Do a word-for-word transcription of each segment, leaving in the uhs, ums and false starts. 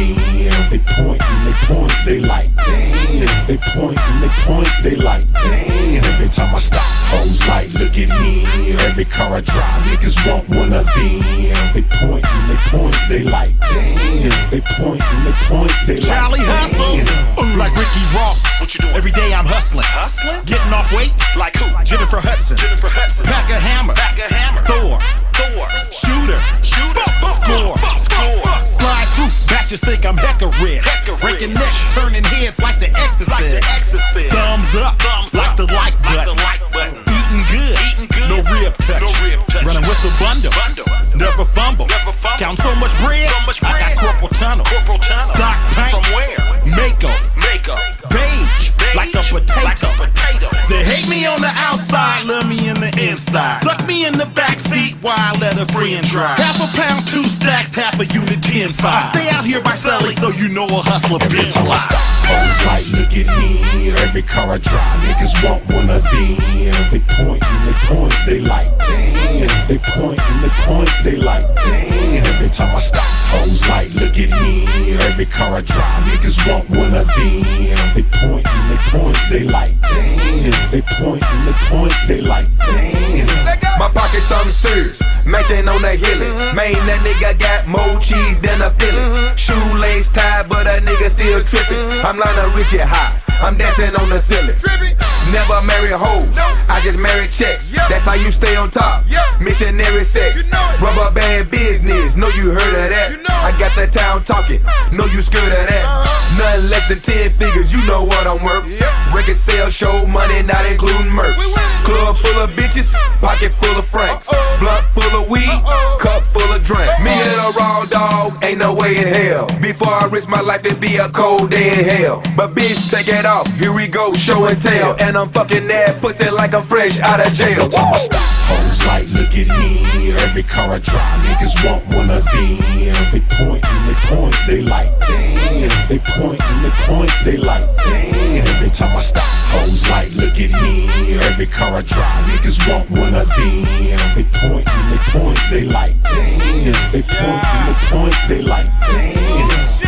V M. They point and they point, they like damn. They point and they point, they like damn. Every time I stop, hoes like look at him. Every car I drive, niggas want one of them. They point and they point, they like damn. They point and they point, they like Charlie Hustle, ooh, like Ricky Ross. What you doing? Every day I'm hustling, Hustling? getting off weight. Like who? Jennifer Hudson, Jennifer Hudson. Pack a hammer, Back a hammer. Thor, Thor. shooter, Shooter. score, Score. slide through. Batches think I'm hecka rich, Hecka breaking rich. necks, turning heads like the Exorcist. Like the Exorcist. Thumbs up, Thumbs like up. the like Like button. the like button. Eating good, Eating good. no rib touch. No rib touch. Running with a bundle, Bundle. never fumble. Never fumble. Count so much bread, So much I got bread. corporal tunnel. Corporal tunnel. Stock paint, From where? Mako, Makeup. beige, Beige. like a potato. Like a potato. They hate me on the outside, love me in the inside. Suck me in the backseat while I let a friend drive. Half a pound, two stacks, half a unit, ten five. I stay out here by selling, so you know a hustler Every been time I alive. stop, hoes like look at him. Every car I drive, niggas want one of them. They point and they point, they like damn. They point and they point, they like damn. Every time I stop, hoes like look at him. Every car I drive, niggas want one of them. They point and they point, they like damn. They point and they point, they like damn. My pocket's on the serious, matching on the hilly. Man, that nigga got more cheese than a Philly. Shoelace tied, but a nigga still tripping. I'm Lionel Richie high, I'm dancing on the ceiling. Never marry hoes, I just marry checks. That's how you stay on top. Missionary sex, rubber band business. Know you heard of that? I got that town talking. Know you scared of that? Nothing less than ten figures. You know what I'm worth. Record sales, show money, not including merch. Club full of bitches, pocket full of francs. Blunt full of weed, cup full of drink. Me and a raw dog, ain't no way in hell. Before I risk my life, it'd be a cold day in hell. But bitch, take it off. Here we go, show and tell. And I'm fucking that pussy like I'm fresh out of jail. Every time I stop, hoes like look at him. Every car I drive, niggas want one of them. They point and they point, they like damn. They point and they point, they like damn. Every time I stop, hoes like look at him. Every car I drive, niggas want one of them. They point and they point, they like damn. They point and they point, they like damn.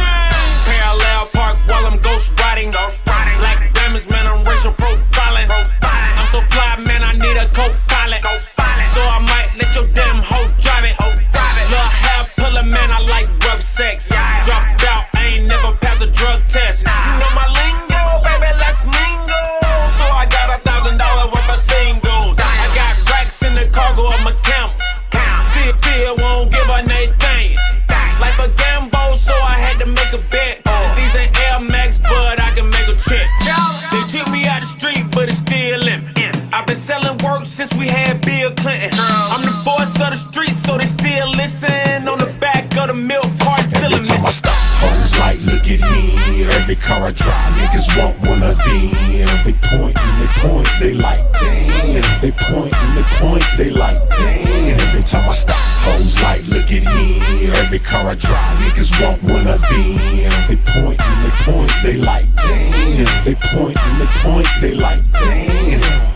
Parallel park while I'm ghost riding. Black diamonds, man, I'm racial profiling. I'm so fly, man, I need a co-pilot. So I might let your damn hoe drive it. Lil' hair puller, man, I like rough sex. Dropped out, I ain't never passed a drug test. You know my lingo, baby, let's mingle. So I got a thousand dollar worth of singles. I got racks in the cargo of my camel. Still, still won't give a anything. Like a gamble, so I had to make a bet. These ain't Air Max, but I can make a trip. They took me out the street, but it's still in me. I've been selling work since we had Bill Clinton. I'm the voice of the streets, so they still listen. On the back of the milk carton, still a Every time I miss. stop, hoes like look at him. Every car I drive, niggas want one of them. They point and they point, they like damn. They point and they point, they like damn. Every time I stop, hoes like look at him. Every car I drive, niggas want one of them. They point and they point, they like damn. They point and they point, they like damn.